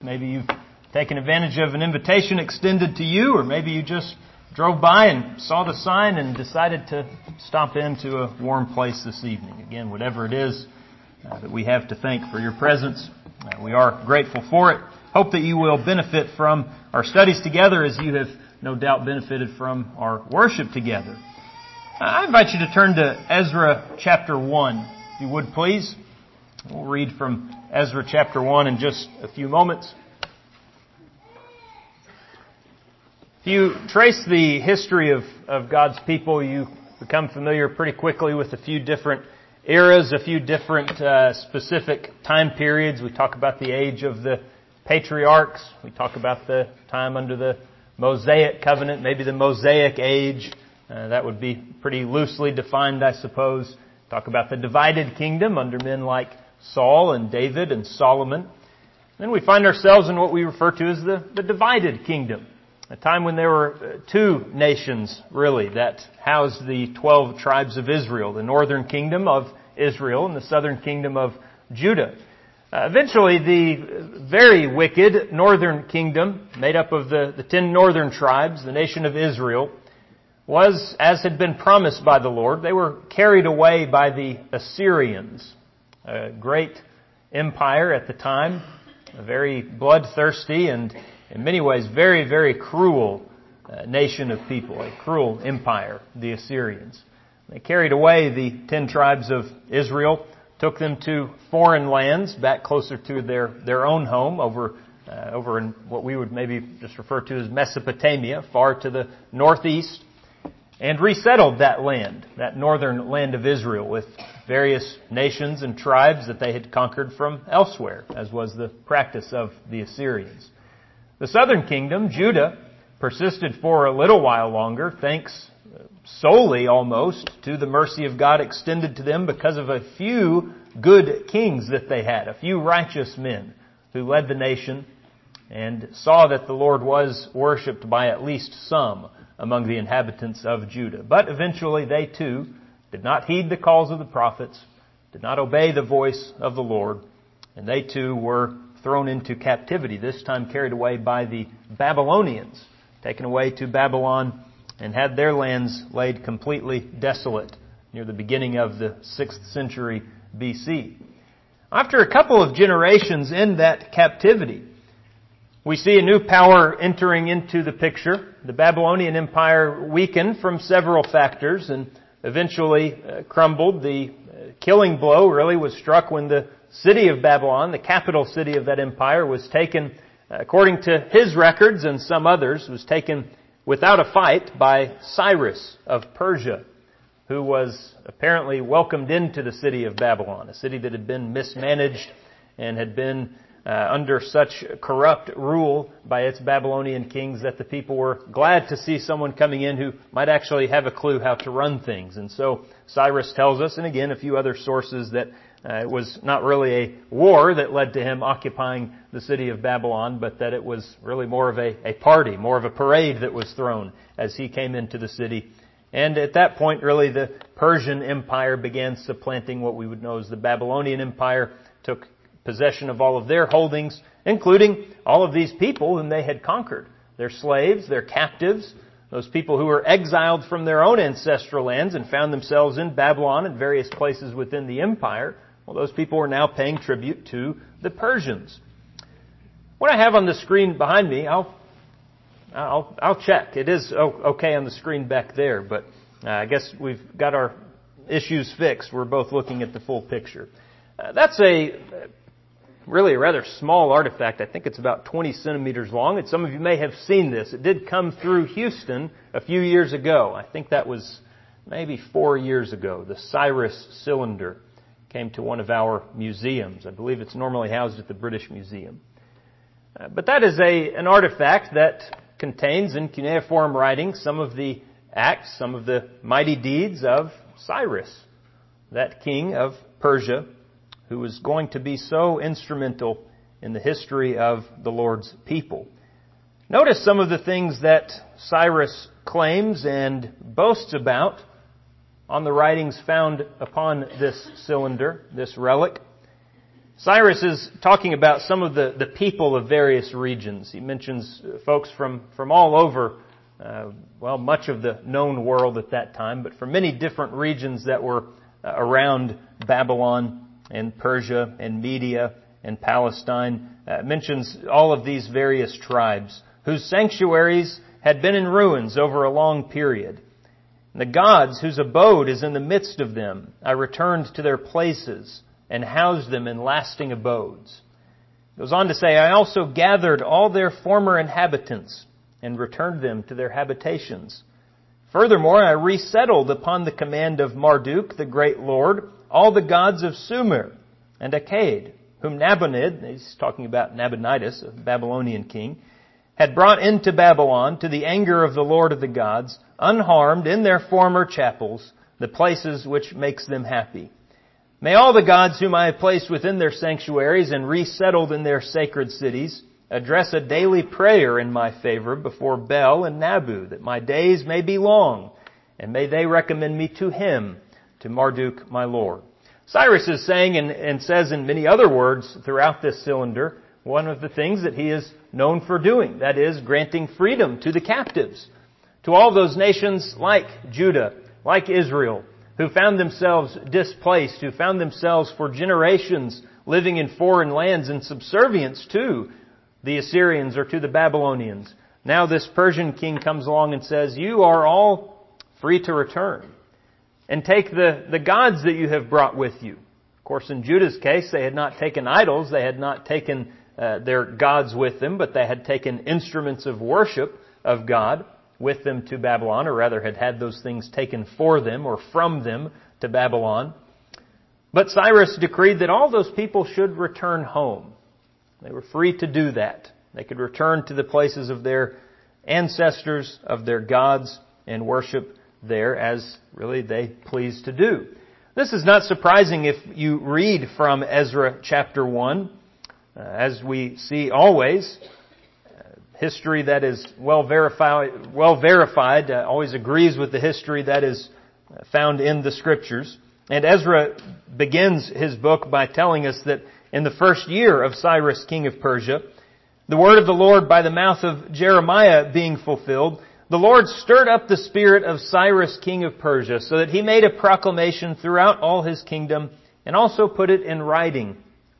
Maybe you've taken advantage of an invitation extended to you, or maybe you just drove by and saw the sign and decided to stop into a warm place this evening. Again, whatever it is that we have to thank for your presence, we are grateful for it. Hope that you will benefit from our studies together as you have no doubt benefited from our worship together. I invite you to turn to Ezra chapter 1, if you would please. We'll read from Ezra chapter 1 in just a few moments. If you trace the history of God's people, you become familiar pretty quickly with a few different eras, a few different specific time periods. We talk about the age of the patriarchs. We talk about the time under the Mosaic covenant, maybe the Mosaic age. That would be pretty loosely defined, I suppose. Talk about the divided kingdom under men like Saul and David and Solomon. Then we find ourselves in what we refer to as the divided kingdom. A time when there were two nations, really, that housed the 12 tribes of Israel, the northern kingdom of Israel and the southern kingdom of Judah. Eventually, the very wicked northern kingdom, made up of the 10 northern tribes, the nation of Israel, was, as had been promised by the Lord, they were carried away by the Assyrians, a great empire at the time, a very bloodthirsty and in many ways very, very cruel nation of people, a cruel empire, the Assyrians. They carried away the 10 tribes of Israel, took them to foreign lands, back closer to their own home, over in what we would maybe just refer to as Mesopotamia, far to the northeast, and resettled that land, that northern land of Israel, with various nations and tribes that they had conquered from elsewhere, as was the practice of the Assyrians. The southern kingdom, Judah, persisted for a little while longer, thanks solely almost to the mercy of God extended to them because of a few good kings that they had, a few righteous men who led the nation and saw that the Lord was worshipped by at least some among the inhabitants of Judah. But eventually they too did not heed the calls of the prophets, did not obey the voice of the Lord, and they too were thrown into captivity, this time carried away by the Babylonians, taken away to Babylon and had their lands laid completely desolate near the beginning of the 6th century BC. After a couple of generations in that captivity, we see a new power entering into the picture. The Babylonian Empire weakened from several factors and eventually crumbled. The killing blow really was struck when the city of Babylon, the capital city of that empire, was taken, according to his records and some others, was taken without a fight by Cyrus of Persia, who was apparently welcomed into the city of Babylon, a city that had been mismanaged and had been under such corrupt rule by its Babylonian kings that the people were glad to see someone coming in who might actually have a clue how to run things. And so Cyrus tells us, and again a few other sources, that it was not really a war that led to him occupying the city of Babylon, but that it was really more of a party, more of a parade that was thrown as he came into the city. And at that point, really, the Persian Empire began supplanting what we would know as the Babylonian Empire, took possession of all of their holdings, including all of these people whom they had conquered. Their slaves, their captives, those people who were exiled from their own ancestral lands and found themselves in Babylon and various places within the empire. Well, those people were now paying tribute to the Persians. What I have on the screen behind me, I'll check. It is okay on the screen back there, but I guess we've got our issues fixed. We're both looking at the full picture. That's really a rather small artifact. I think it's about 20 centimeters long, and some of you may have seen this. It did come through Houston a few years ago. I think that was maybe 4 years ago. The Cyrus cylinder came to one of our museums. I believe it's normally housed at the British Museum. But that is an artifact that contains in cuneiform writing some of the acts, some of the mighty deeds of Cyrus, that king of Persia, who was going to be so instrumental in the history of the Lord's people. Notice some of the things that Cyrus claims and boasts about on the writings found upon this cylinder, this relic. Cyrus is talking about some of the people of various regions. He mentions folks from all over, much of the known world at that time, but from many different regions that were around Babylon and Persia and Media and Palestine. Mentions all of these various tribes whose sanctuaries had been in ruins over a long period. The gods whose abode is in the midst of them, I returned to their places and housed them in lasting abodes. It goes on to say, I also gathered all their former inhabitants and returned them to their habitations. Furthermore, I resettled upon the command of Marduk, the great lord, all the gods of Sumer and Akkad, whom Nabonid, he's talking about Nabonidus, a Babylonian king, had brought into Babylon to the anger of the Lord of the gods, unharmed in their former chapels, the places which makes them happy. May all the gods whom I have placed within their sanctuaries and resettled in their sacred cities address a daily prayer in my favor before Bel and Nabu, that my days may be long, and may they recommend me to him, to Marduk my Lord. Cyrus is saying and says in many other words throughout this cylinder, one of the things that he is known for doing, that is granting freedom to the captives, to all those nations like Judah, like Israel, who found themselves displaced, who found themselves for generations living in foreign lands in subservience to the Assyrians or to the Babylonians. Now this Persian king comes along and says, you are all free to return and take the gods that you have brought with you. Of course, in Judah's case, they had not taken idols, they had not taken their gods with them, but they had taken instruments of worship of God with them to Babylon, or rather had those things taken for them or from them to Babylon. But Cyrus decreed that all those people should return home. They were free to do that. They could return to the places of their ancestors, of their gods, and worship there as really they pleased to do. This is not surprising if you read from Ezra chapter 1. As we see always, history that is well verified always agrees with the history that is found in the Scriptures. And Ezra begins his book by telling us that in the first year of Cyrus, king of Persia, the word of the Lord by the mouth of Jeremiah being fulfilled, the Lord stirred up the spirit of Cyrus, king of Persia, so that he made a proclamation throughout all his kingdom and also put it in writing,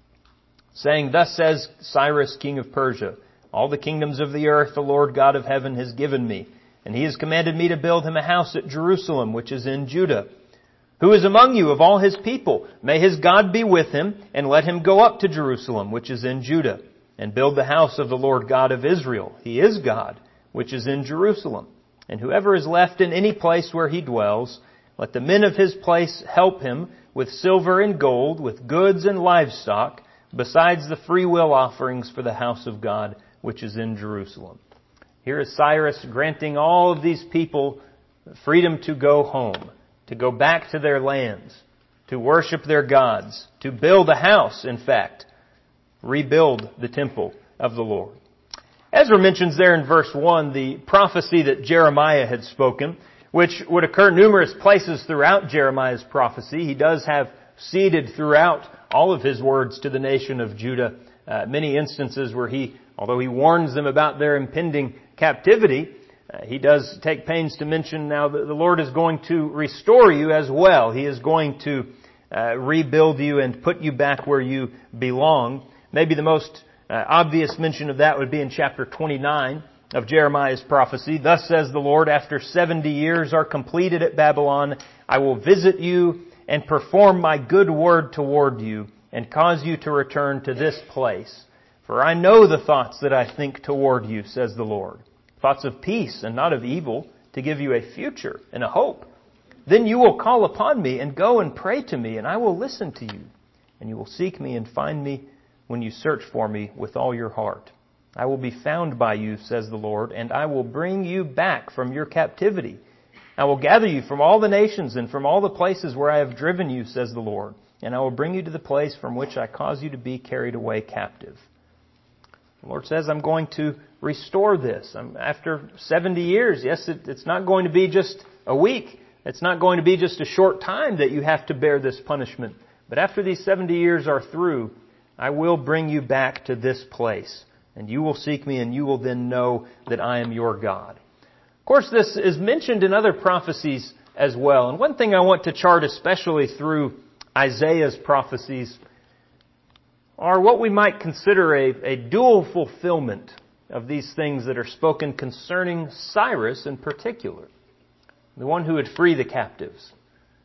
saying, thus says Cyrus, king of Persia, all the kingdoms of the earth the Lord God of heaven has given me, and he has commanded me to build him a house at Jerusalem, which is in Judah. Who is among you of all his people? May his God be with him, and let him go up to Jerusalem, which is in Judah, and build the house of the Lord God of Israel. He is God, which is in Jerusalem. And whoever is left in any place where he dwells, let the men of his place help him with silver and gold, with goods and livestock, besides the free will offerings for the house of God, which is in Jerusalem. Here is Cyrus granting all of these people freedom to go home, to go back to their lands, to worship their gods, to build a house, in fact, rebuild the temple of the Lord. Ezra mentions there in verse 1 the prophecy that Jeremiah had spoken, which would occur numerous places throughout Jeremiah's prophecy. He does have seeded throughout all of his words to the nation of Judah many instances where although he warns them about their impending captivity, he does take pains to mention now that the Lord is going to restore you as well. He is going to rebuild you and put you back where you belong. Maybe the most obvious mention of that would be in chapter 29 of Jeremiah's prophecy. Thus says the Lord, after 70 years are completed at Babylon, I will visit you and perform my good word toward you and cause you to return to this place. For I know the thoughts that I think toward you, says the Lord. Thoughts of peace and not of evil, to give you a future and a hope. Then you will call upon me and go and pray to me, and I will listen to you. And you will seek me and find me when you search for me with all your heart. I will be found by you, says the Lord, and I will bring you back from your captivity. I will gather you from all the nations and from all the places where I have driven you, says the Lord, and I will bring you to the place from which I cause you to be carried away captive. The Lord says, I'm going to restore this. After 70 years, yes, it's not going to be just a week. It's not going to be just a short time that you have to bear this punishment. But after these 70 years are through, I will bring you back to this place, and you will seek me, and you will then know that I am your God. Of course, this is mentioned in other prophecies as well. And one thing I want to chart especially through Isaiah's prophecies are what we might consider a dual fulfillment of these things that are spoken concerning Cyrus in particular, the one who would free the captives.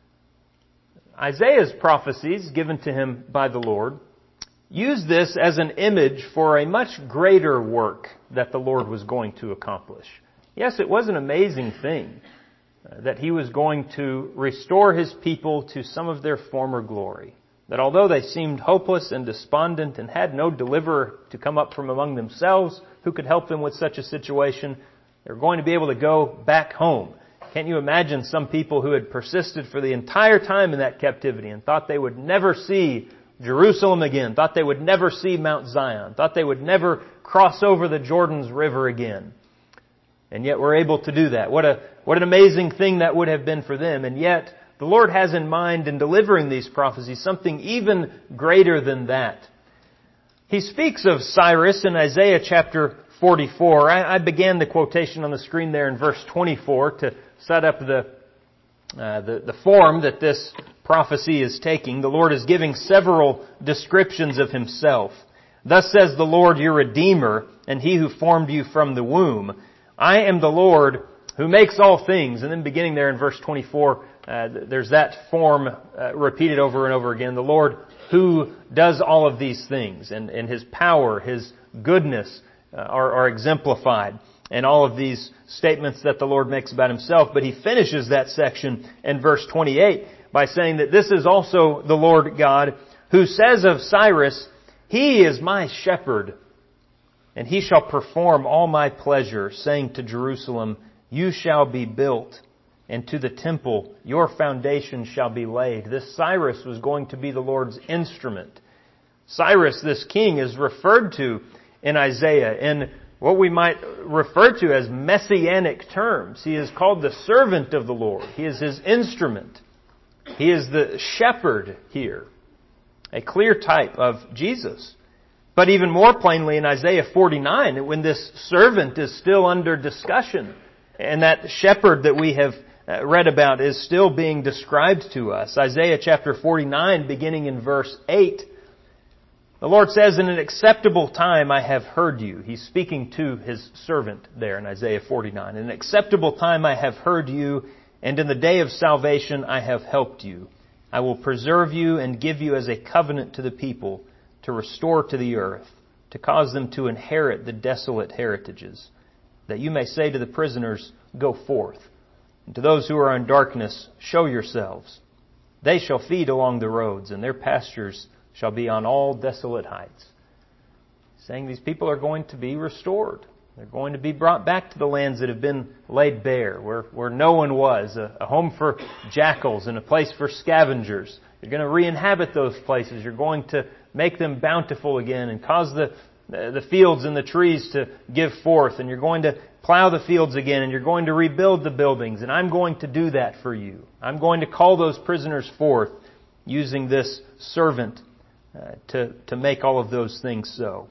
Isaiah's prophecies given to him by the Lord use this as an image for a much greater work that the Lord was going to accomplish. Yes, it was an amazing thing that He was going to restore His people to some of their former glory. That although they seemed hopeless and despondent and had no deliverer to come up from among themselves who could help them with such a situation, they're going to be able to go back home. Can't you imagine some people who had persisted for the entire time in that captivity and thought they would never see Jerusalem again, thought they would never see Mount Zion, thought they would never cross over the Jordan's River again. And yet we're able to do that. What an amazing thing that would have been for them. And yet the Lord has in mind in delivering these prophecies something even greater than that. He speaks of Cyrus in Isaiah chapter 44. I began the quotation on the screen there in verse 24 to set up the form that this prophecy is taking. The Lord is giving several descriptions of Himself. Thus says the Lord, your Redeemer, and He who formed you from the womb. I am the Lord who makes all things. And then beginning there in verse 24, there's that form repeated over and over again. The Lord who does all of these things. And His power, His goodness are exemplified. And all of these statements that the Lord makes about Himself. But He finishes that section in verse 28 by saying that this is also the Lord God who says of Cyrus, He is my shepherd, and He shall perform all my pleasure, saying to Jerusalem, you shall be built, and to the temple your foundation shall be laid. This Cyrus was going to be the Lord's instrument. Cyrus, this king, is referred to in Isaiah in what we might refer to as messianic terms. He is called the servant of the Lord. He is His instrument. He is the shepherd here, a clear type of Jesus. But even more plainly in Isaiah 49, when this servant is still under discussion, and that shepherd that we have read about is still being described to us. Isaiah chapter 49, beginning in verse 8, the Lord says, in an acceptable time I have heard you. He's speaking to His servant there in Isaiah 49. In an acceptable time I have heard you, and in the day of salvation I have helped you. I will preserve you and give you as a covenant to the people, to restore to the earth, to cause them to inherit the desolate heritages, that you may say to the prisoners, go forth, and to those who are in darkness, show yourselves. They shall feed along the roads, and their pastures shall be on all desolate heights. Saying these people are going to be restored. They're going to be brought back to the lands that have been laid bare, where no one was, a home for jackals and a place for scavengers. You're going to re-inhabit those places. You're going to make them bountiful again and cause the fields and the trees to give forth. And you're going to plow the fields again, and you're going to rebuild the buildings. And I'm going to do that for you. I'm going to call those prisoners forth using this servant to make all of those things so.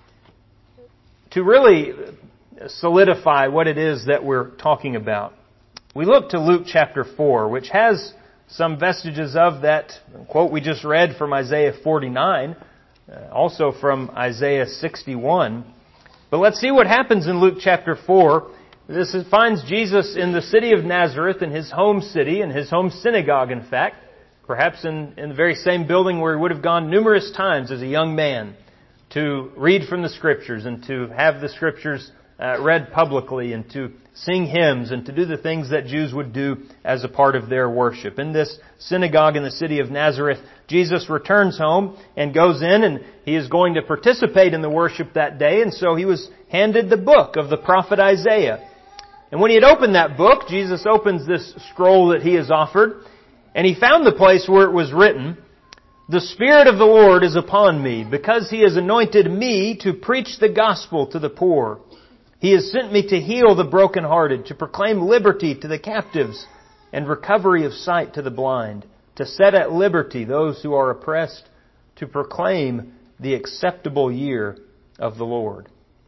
To really solidify what it is that we're talking about, we look to Luke chapter 4, which has some vestiges of that quote we just read from Isaiah 49, also from Isaiah 61. But let's see what happens in Luke chapter 4. This finds Jesus in the city of Nazareth, in His home city, in His home synagogue, in fact, perhaps in the very same building where He would have gone numerous times as a young man to read from the Scriptures and to have the Scriptures read publicly and to sing hymns and to do the things that Jews would do as a part of their worship. In this synagogue in the city of Nazareth, Jesus returns home and goes in, and He is going to participate in the worship that day, and so He was handed the book of the prophet Isaiah. And when He had opened that book, Jesus opens this scroll that He has offered, and He found the place where it was written, the Spirit of the Lord is upon me, because He has anointed me to preach the gospel to the poor. He has sent me to heal the brokenhearted, to proclaim liberty to the captives, and recovery of sight to the blind, to set at liberty those who are oppressed, to proclaim the acceptable year of the Lord.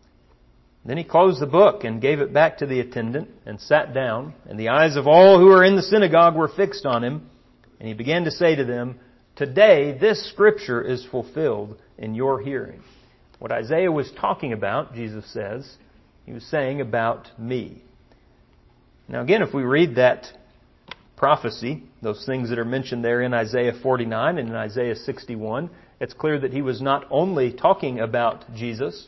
Then he closed the book and gave it back to the attendant and sat down, and the eyes of all who were in the synagogue were fixed on him. And he began to say to them, "Today this scripture is fulfilled in your hearing." What Isaiah was talking about, Jesus says, he was saying about me. Now again, if we read that prophecy, those things that are mentioned there in Isaiah 49 and in Isaiah 61, it's clear that he was not only talking about Jesus,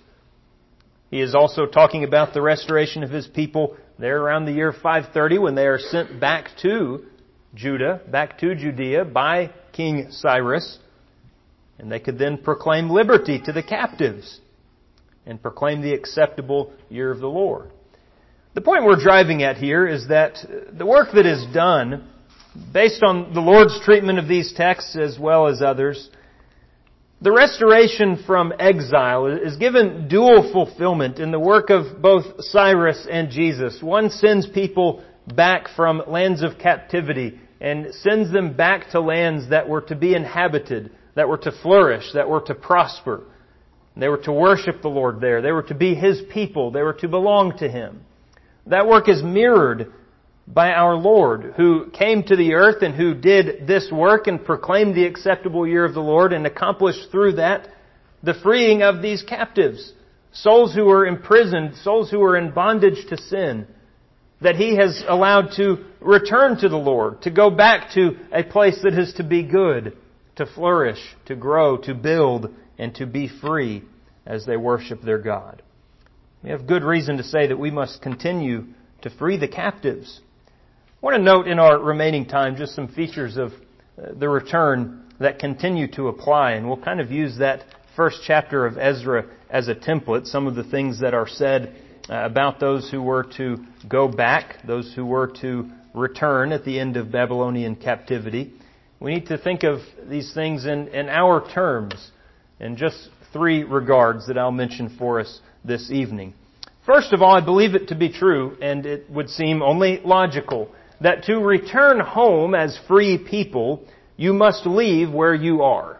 he is also talking about the restoration of his people there around the year 530 when they are sent back to Judah, back to Judea by King Cyrus. And they could then proclaim liberty to the captives and proclaim the acceptable year of the Lord. The point we're driving at here is that the work that is done, based on the Lord's treatment of these texts as well as others, the restoration from exile is given dual fulfillment in the work of both Cyrus and Jesus. One sends people back from lands of captivity and sends them back to lands that were to be inhabited, that were to flourish, that were to prosper. They were to worship the Lord there. They were to be His people. They were to belong to Him. That work is mirrored by our Lord, who came to the earth and who did this work and proclaimed the acceptable year of the Lord and accomplished through that the freeing of these captives, souls who were imprisoned, souls who were in bondage to sin, that He has allowed to return to the Lord, to go back to a place that is to be good, to flourish, to grow, to build, and to be free as they worship their God. We have good reason to say that we must continue to free the captives. I want to note in our remaining time just some features of the return that continue to apply, and we'll kind of use that first chapter of Ezra as a template, some of the things that are said about those who were to go back, those who were to return at the end of Babylonian captivity. We need to think of these things in our terms, in just three regards that I'll mention for us this evening. First of all, I believe it to be true, and it would seem only logical, that to return home as free people, you must leave where you are.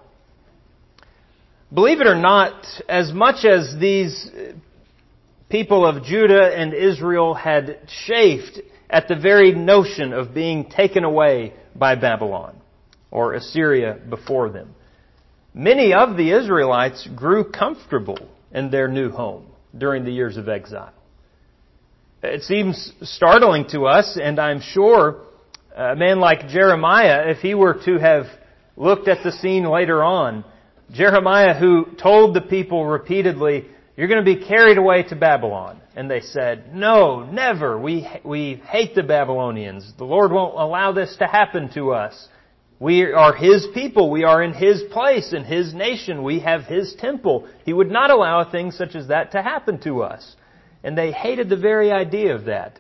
Believe it or not, as much as these people of Judah and Israel had chafed at the very notion of being taken away by Babylon or Assyria before them, many of the Israelites grew comfortable in their new home during the years of exile. It seems startling to us, and I'm sure a man like Jeremiah, if he were to have looked at the scene later on, Jeremiah who told the people repeatedly, "You're going to be carried away to Babylon." And they said, "No, never. We hate the Babylonians. The Lord won't allow this to happen to us. We are His people. We are in His place, in His nation. We have His temple. He would not allow a thing such as that to happen to us." And they hated the very idea of that.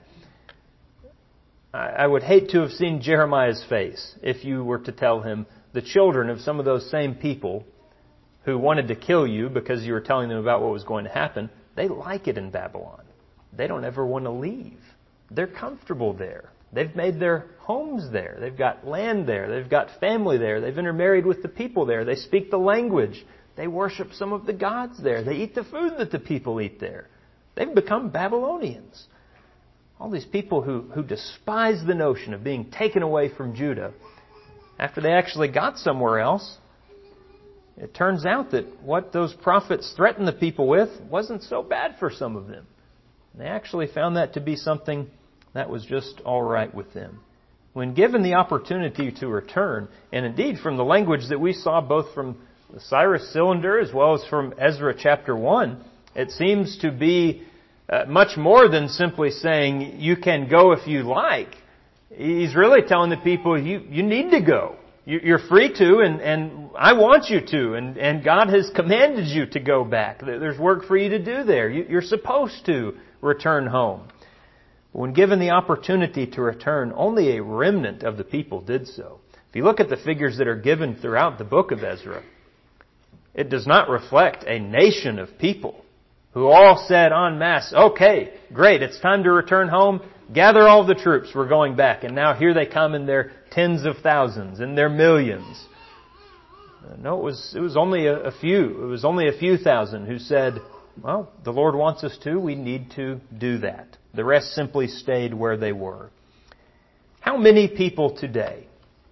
I would hate to have seen Jeremiah's face if you were to tell him the children of some of those same people who wanted to kill you because you were telling them about what was going to happen, they like it in Babylon. They don't ever want to leave. They're comfortable there. They've made their homes there. They've got land there. They've got family there. They've intermarried with the people there. They speak the language. They worship some of the gods there. They eat the food that the people eat there. They've become Babylonians. All these people who despise the notion of being taken away from Judah, after they actually got somewhere else, it turns out that what those prophets threatened the people with wasn't so bad for some of them. They actually found that to be something that was just all right with them. When given the opportunity to return, and indeed from the language that we saw both from the Cyrus Cylinder as well as from Ezra chapter 1, it seems to be much more than simply saying, you can go if you like. He's really telling the people, you need to go. You're free to, and I want you to, and God has commanded you to go back. There's work for you to do there. You're supposed to return home. When given the opportunity to return, only a remnant of the people did so. If you look at the figures that are given throughout the book of Ezra, it does not reflect a nation of people who all said en masse, "Okay, great, it's time to return home. Gather all the troops, we're going back." And now here they come in their tens of thousands, in their millions. No, it was only a few. It was only a few thousand who said, well, the Lord wants us to. We need to do that. The rest simply stayed where they were. How many people today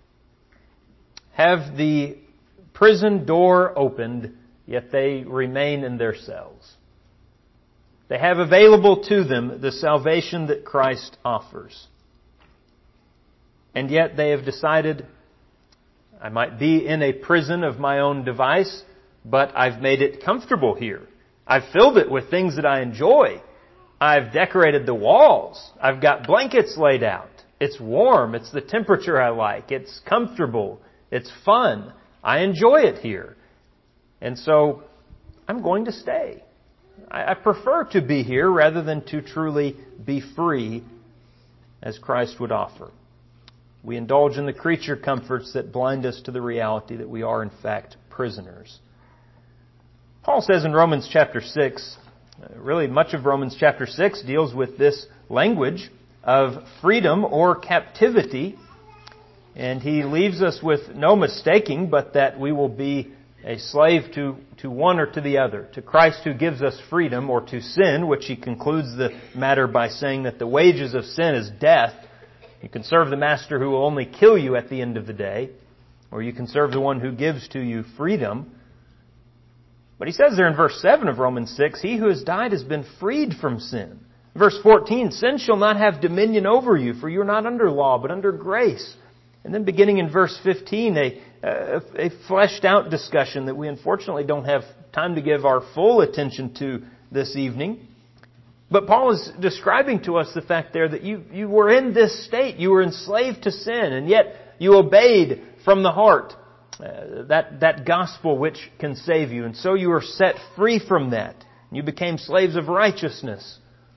have the prison door opened, yet they remain in their cells? They have available to them the salvation that Christ offers. And yet they have decided, I might be in a prison of my own device, but I've made it comfortable here. I've filled it with things that I enjoy. I've decorated the walls. I've got blankets laid out. It's warm. It's the temperature I like. It's comfortable. It's fun. I enjoy it here. And so I'm going to stay. I prefer to be here rather than to truly be free as Christ would offer. We indulge in the creature comforts that blind us to the reality that we are in fact prisoners. Paul says in Romans chapter 6, really much of Romans chapter 6 deals with this language of freedom or captivity. And he leaves us with no mistaking but that we will be a slave to one or to the other, to Christ who gives us freedom, or to sin, which he concludes the matter by saying that the wages of sin is death. You can serve the master who will only kill you at the end of the day, or you can serve the one who gives to you freedom. But he says there in verse 7 of Romans 6, he who has died has been freed from sin. Verse 14, sin shall not have dominion over you, for you are not under law, but under grace. And then beginning in verse 15, a fleshed out discussion that we unfortunately don't have time to give our full attention to this evening. But Paul is describing to us the fact there that you were in this state. You were enslaved to sin, and yet you obeyed from the heart that gospel which can save you. And so you were set free from that. You became slaves of righteousness.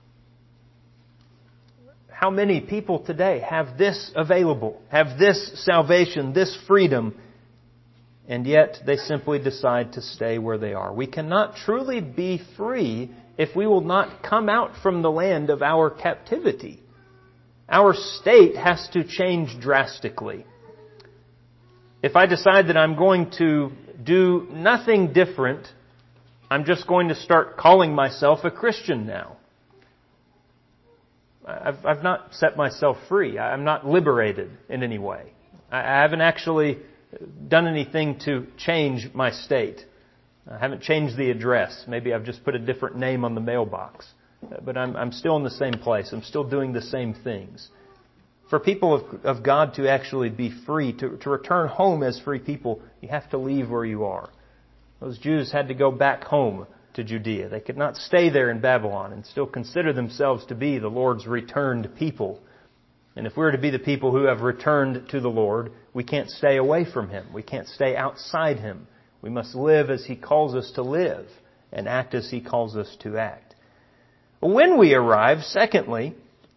How many people today have this available, have this salvation, this freedom, and yet they simply decide to stay where they are? We cannot truly be free if we will not come out from the land of our captivity. Our state has to change drastically. If I decide that I'm going to do nothing different, I'm just going to start calling myself a Christian now. I've not set myself free. I'm not liberated in any way. I haven't actually done anything to change my state. I haven't changed the address. Maybe I've just put a different name on the mailbox. But I'm still in the same place. I'm still doing the same things. For people of God to actually be free, to return home as free people, you have to leave where you are. Those Jews had to go back home to Judea. They could not stay there in Babylon and still consider themselves to be the Lord's returned people. And if we're to be the people who have returned to the Lord, we can't stay away from Him. We can't stay outside Him. We must live as He calls us to live and act as He calls us to act. When we arrive, secondly,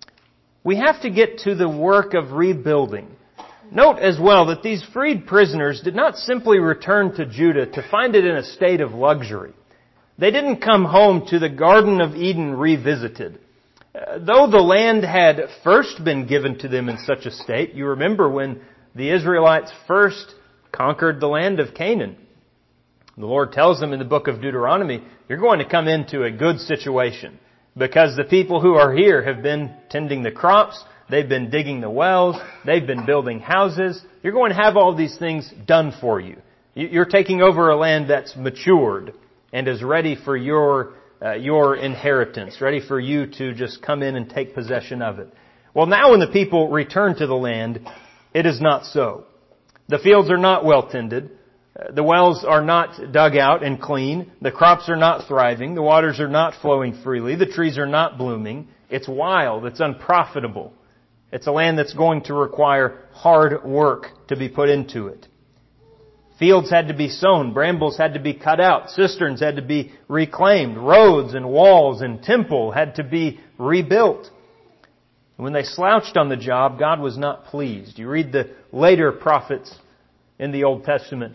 we have to get to the work of rebuilding. Note as well that these freed prisoners did not simply return to Judah to find it in a state of luxury. They didn't come home to the Garden of Eden revisited. Though the land had first been given to them in such a state, you remember when the Israelites first conquered the land of Canaan. The Lord tells them in the book of Deuteronomy, you're going to come into a good situation because the people who are here have been tending the crops, they've been digging the wells, they've been building houses. You're going to have all these things done for you. You're taking over a land that's matured and is ready for your inheritance, ready for you to just come in and take possession of it. Well, now when the people return to the land, it is not so. The fields are not well tended. The wells are not dug out and clean. The crops are not thriving. The waters are not flowing freely. The trees are not blooming. It's wild. It's unprofitable. It's a land that's going to require hard work to be put into it. Fields had to be sown. Brambles had to be cut out. Cisterns had to be reclaimed. Roads and walls and temple had to be rebuilt. And when they slouched on the job, God was not pleased. You read the later prophets in the Old Testament.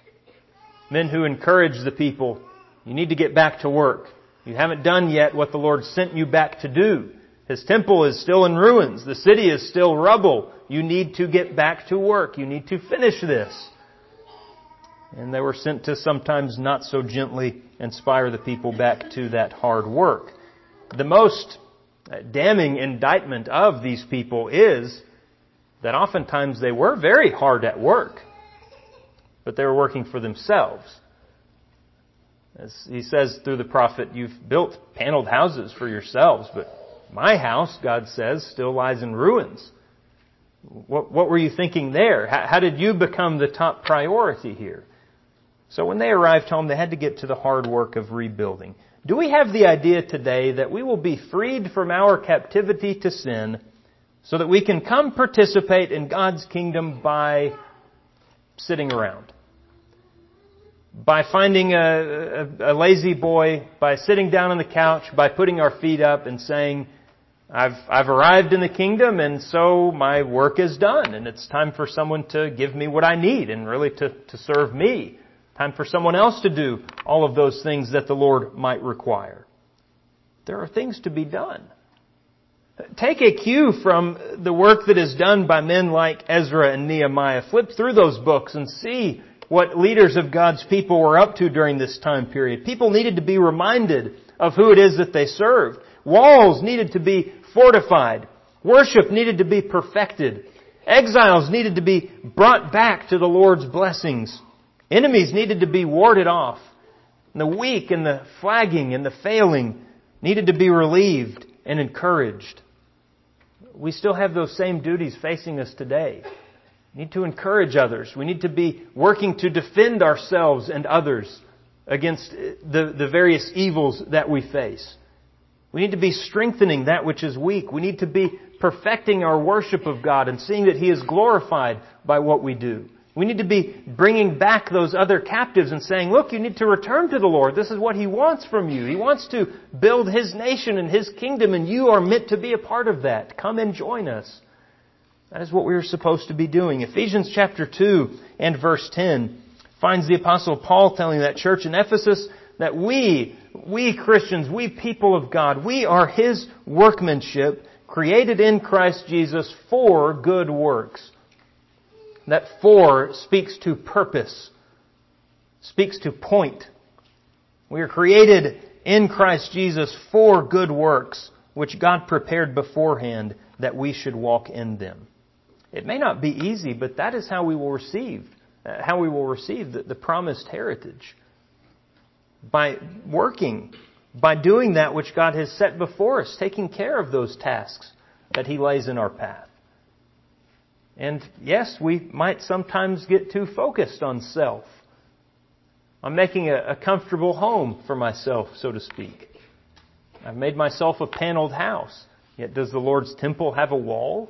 Men who encouraged the people, you need to get back to work. You haven't done yet what the Lord sent you back to do. His temple is still in ruins. The city is still rubble. You need to get back to work. You need to finish this. And they were sent to sometimes not so gently inspire the people back to that hard work. The most damning indictment of these people is that oftentimes they were very hard at work, but they were working for themselves. As he says through the prophet, you've built paneled houses for yourselves, but my house, God says, still lies in ruins. What were you thinking there? How did you become the top priority here? So when they arrived home, they had to get to the hard work of rebuilding. Do we have the idea today that we will be freed from our captivity to sin so that we can come participate in God's kingdom by sitting around? By finding a lazy boy, by sitting down on the couch, by putting our feet up and saying, I've arrived in the kingdom and so my work is done and it's time for someone to give me what I need and really to serve me. Time for someone else to do all of those things that the Lord might require. There are things to be done. Take a cue from the work that is done by men like Ezra and Nehemiah. Flip through those books and see what leaders of God's people were up to during this time period. People needed to be reminded of who it is that they served. Walls needed to be fortified. Worship needed to be perfected. Exiles needed to be brought back to the Lord's blessings. Enemies needed to be warded off. And the weak and the flagging and the failing needed to be relieved and encouraged. We still have those same duties facing us today. We need to encourage others. We need to be working to defend ourselves and others against the various evils that we face. We need to be strengthening that which is weak. We need to be perfecting our worship of God and seeing that He is glorified by what we do. We need to be bringing back those other captives and saying, look, you need to return to the Lord. This is what He wants from you. He wants to build His nation and His kingdom, and you are meant to be a part of that. Come and join us. That is what we are supposed to be doing. Ephesians chapter 2 and verse 10 finds the Apostle Paul telling that church in Ephesus that we Christians, we people of God, we are His workmanship, created in Christ Jesus for good works. That for speaks to purpose, speaks to point. We are created in Christ Jesus for good works, which God prepared beforehand that we should walk in them. It may not be easy, but that is how we will receive the promised heritage. By working, by doing that which God has set before us, taking care of those tasks that He lays in our path. And yes, we might sometimes get too focused on self. I'm making a comfortable home for myself, so to speak. I've made myself a paneled house. Yet does the Lord's temple have a wall?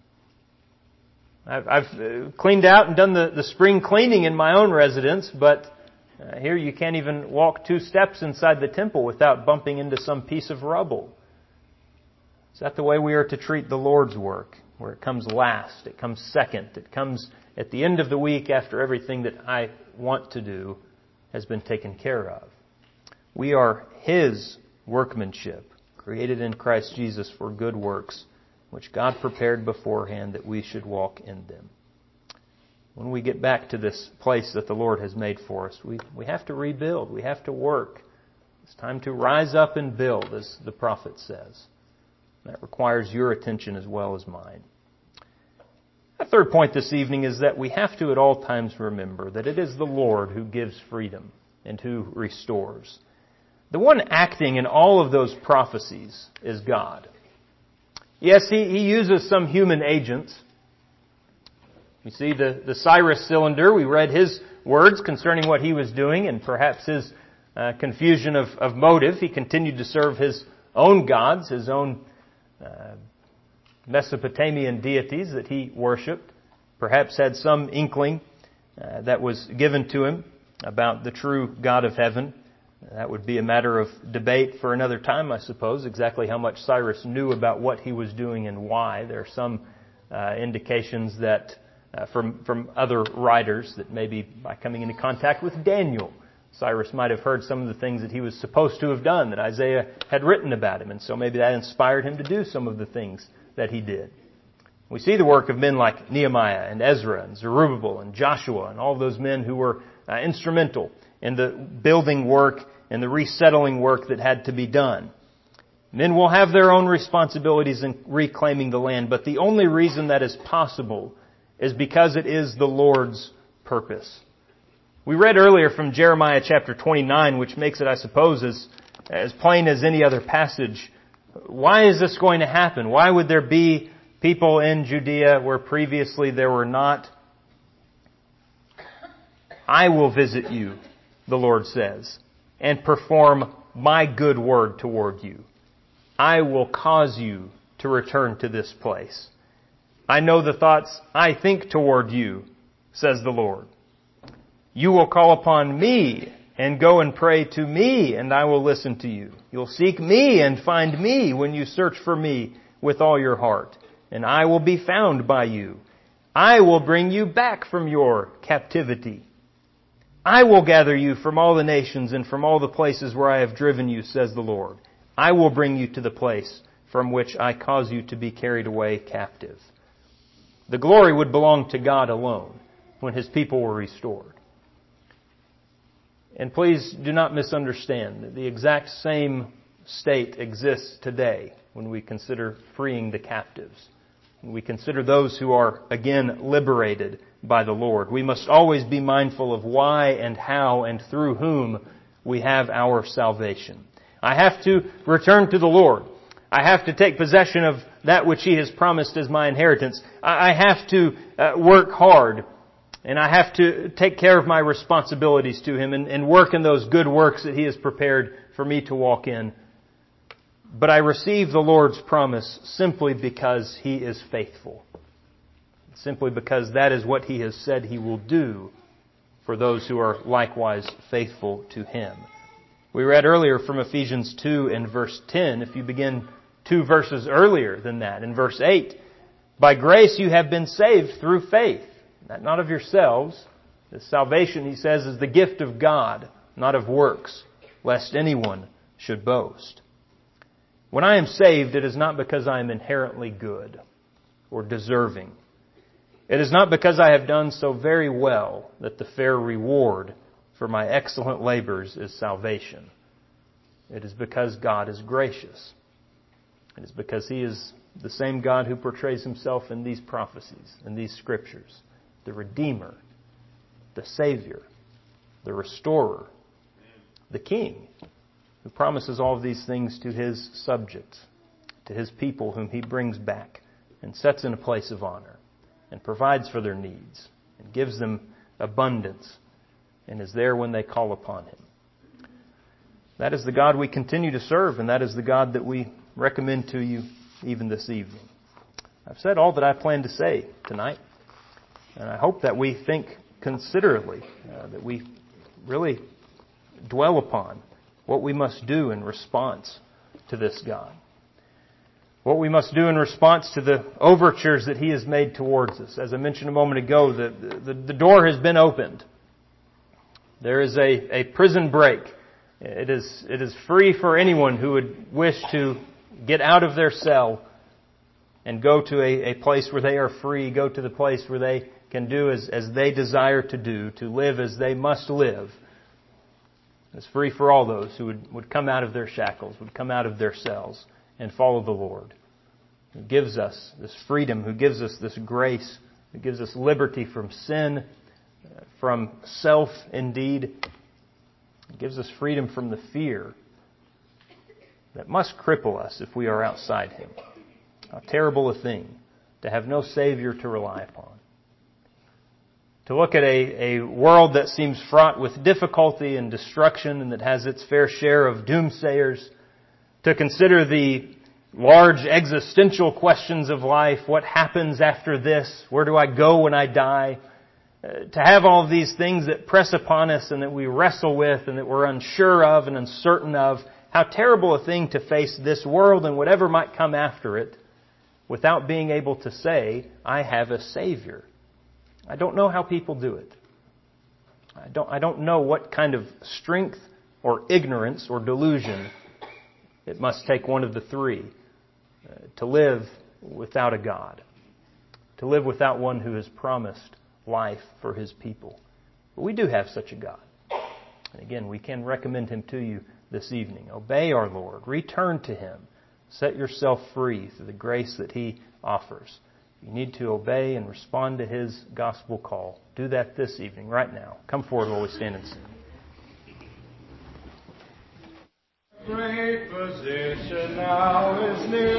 I've cleaned out and done the spring cleaning in my own residence, but here you can't even walk 2 steps inside the temple without bumping into some piece of rubble. Is that the way we are to treat the Lord's work? Where it comes last, it comes second, it comes at the end of the week after everything that I want to do has been taken care of. We are His workmanship, created in Christ Jesus for good works, which God prepared beforehand that we should walk in them. When we get back to this place that the Lord has made for us, we have to rebuild. We have to work. It's time to rise up and build, as the prophet says. That requires your attention as well as mine. The third point this evening is that we have to at all times remember that it is the Lord who gives freedom and who restores. The one acting in all of those prophecies is God. Yes, He uses some human agents. We see the Cyrus cylinder. We read his words concerning what he was doing and perhaps his confusion of motive. He continued to serve his own gods, his own Mesopotamian deities that he worshipped. Perhaps had some inkling that was given to him about the true God of heaven. That would be a matter of debate for another time, I suppose, exactly how much Cyrus knew about what he was doing and why. There are some indications that from other writers that maybe by coming into contact with Daniel, Cyrus might have heard some of the things that he was supposed to have done that Isaiah had written about him. And so maybe that inspired him to do some of the things that he did. We see the work of men like Nehemiah and Ezra and Zerubbabel and Joshua and all those men who were instrumental in the building work and the resettling work that had to be done. Men will have their own responsibilities in reclaiming the land, but the only reason that is possible is because it is the Lord's purpose. We read earlier from Jeremiah chapter 29, which makes it, I suppose, as plain as any other passage. Why is this going to happen? Why would there be people in Judea where previously there were not? I will visit you, the Lord says, and perform my good word toward you. I will cause you to return to this place. I know the thoughts I think toward you, says the Lord. You will call upon me and go and pray to me, and I will listen to you. You'll seek me and find me when you search for me with all your heart, and I will be found by you. I will bring you back from your captivity. I will gather you from all the nations and from all the places where I have driven you, says the Lord. I will bring you to the place from which I cause you to be carried away captive. The glory would belong to God alone when His people were restored. And please do not misunderstand. The exact same state exists today when we consider freeing the captives. When we consider those who are again liberated by the Lord. We must always be mindful of why and how and through whom we have our salvation. I have to return to the Lord. I have to take possession of that which He has promised as my inheritance. I have to work hard. And I have to take care of my responsibilities to Him and work in those good works that He has prepared for me to walk in. But I receive the Lord's promise simply because He is faithful. Simply because that is what He has said He will do for those who are likewise faithful to Him. We read earlier from Ephesians 2 and verse 10, if you begin 2 verses earlier than that, in verse 8, by grace you have been saved through faith. That not of yourselves. This salvation, he says, is the gift of God, not of works, lest anyone should boast. When I am saved, it is not because I am inherently good or deserving. It is not because I have done so very well that the fair reward for my excellent labors is salvation. It is because God is gracious. It is because He is the same God who portrays Himself in these prophecies, in these scriptures. The Redeemer, the Savior, the Restorer, the King, who promises all of these things to His subjects, to His people whom He brings back and sets in a place of honor and provides for their needs and gives them abundance and is there when they call upon Him. That is the God we continue to serve, and that is the God that we recommend to you even this evening. I've said all that I plan to say tonight. And I hope that we think considerately, that we really dwell upon what we must do in response to this God. What we must do in response to the overtures that He has made towards us. As I mentioned a moment ago, the door has been opened. There is a prison break. It is free for anyone who would wish to get out of their cell and go to a place where they are free, go to the place where they can do as they desire to do, to live as they must live. It's free for all those who would come out of their shackles, would come out of their cells and follow the Lord, who gives us this freedom, who gives us this grace, who gives us liberty from sin, from self indeed. He gives us freedom from the fear that must cripple us if we are outside Him. How terrible a thing to have no Savior to rely upon. To look at a world that seems fraught with difficulty and destruction and that has its fair share of doomsayers. To consider the large existential questions of life. What happens after this? Where do I go when I die? To have all of these things that press upon us and that we wrestle with and that we're unsure of and uncertain of. How terrible a thing to face this world and whatever might come after it without being able to say, I have a Savior. I don't know how people do it. I don't know what kind of strength or ignorance or delusion it must take, one of the three, to live without a God. To live without one who has promised life for His people. But we do have such a God. And again, we can recommend Him to you this evening. Obey our Lord. Return to Him. Set yourself free through the grace that He offers. If you need to obey and respond to His gospel call, do that this evening, right now. Come forward while we stand and sing. Great physician now is near.